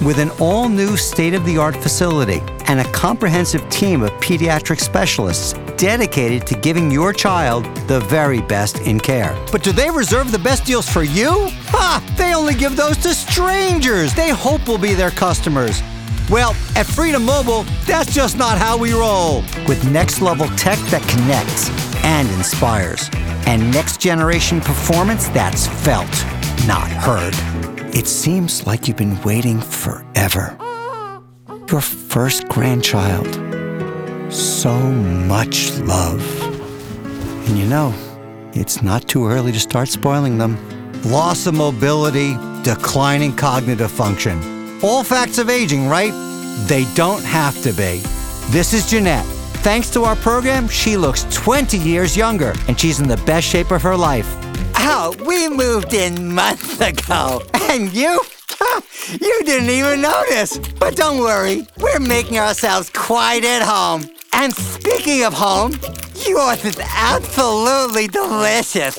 with an all-new state-of-the-art facility and a comprehensive team of pediatric specialists dedicated to giving your child the very best in care. But do they reserve the best deals for you? Ha! They only give those to strangers they hope will be their customers. Well, at Freedom Mobile, that's just not how we roll. With next-level tech that connects and inspires, and next-generation performance that's felt, not heard. It seems like you've been waiting forever. Your first grandchild. So much love. And you know, it's not too early to start spoiling them. Loss of mobility, declining cognitive function. All facts of aging, right? They don't have to be. This is Jeanette. Thanks to our program, she looks 20 years younger, and she's in the best shape of her life. Oh, we moved in months ago. And you? You didn't even notice. But don't worry, we're making ourselves quite at home. And speaking of home, yours is absolutely delicious.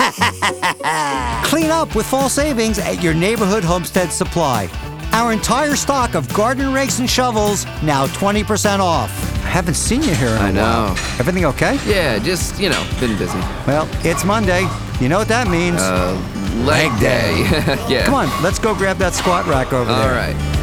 Clean up with fall savings at your neighborhood Homestead Supply. Our entire stock of garden rakes and shovels, now 20% off. I haven't seen you here in a while. I know. Everything okay? Yeah, just, been busy. Well, it's Monday. You know what that means. Leg day. Yeah. Come on, let's go grab that squat rack over there. All right.